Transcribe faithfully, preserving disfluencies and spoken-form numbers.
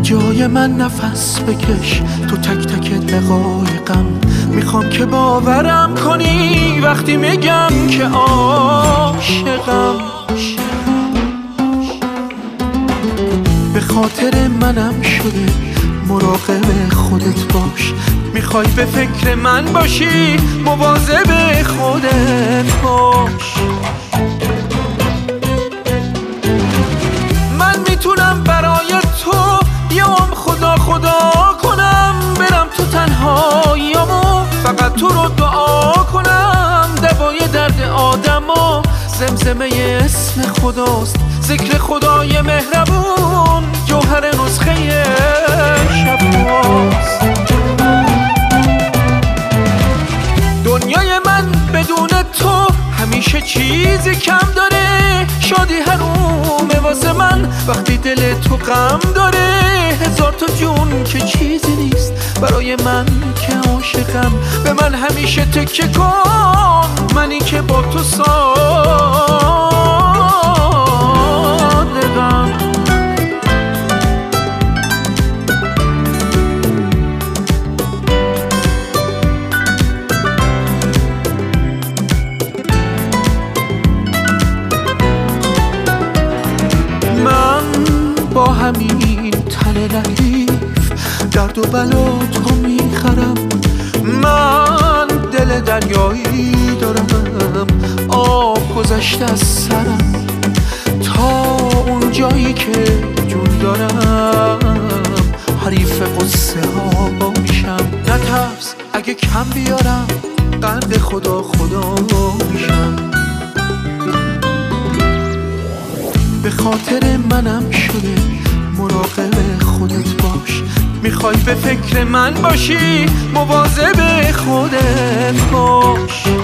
جای من نفس بکش تو تک تک دقایقم. میخوام که باورم کنی وقتی میگم که عاشقم. به خاطر منم شده مراقب خودت باش. میخوای به فکر من باشی مواظب خودت باش. من میتونم برای تو بیام خدا خدا کنم، برم تو تنهاییامو فقط تو رو دعا کنم. دوای درد آدما زمزمه اسم خداست، ذکر خدای مهربون جوهر نسخه شباست. دنیای من بدون تو همیشه چیزی کم داره. شادی حرومه واسه من وقتی دل تو غم داره. هزار تا جون که چیزی نیست برای من که عاشقم. به من همیشه تکیه کن، منی که با تو صادقم. با همین تن لطیف درد و بلا تو میخرم. من دل دریایی دارم، آب گذشته از سرم. تا اون جایی که جون دارم حریف قصه ها میشم. نترس اگه کم بیارم قلب خدا خدا میشم. به خاطر منم شده مراقب خودت باش. میخوای به فکر من باشی مواظب خودت باش.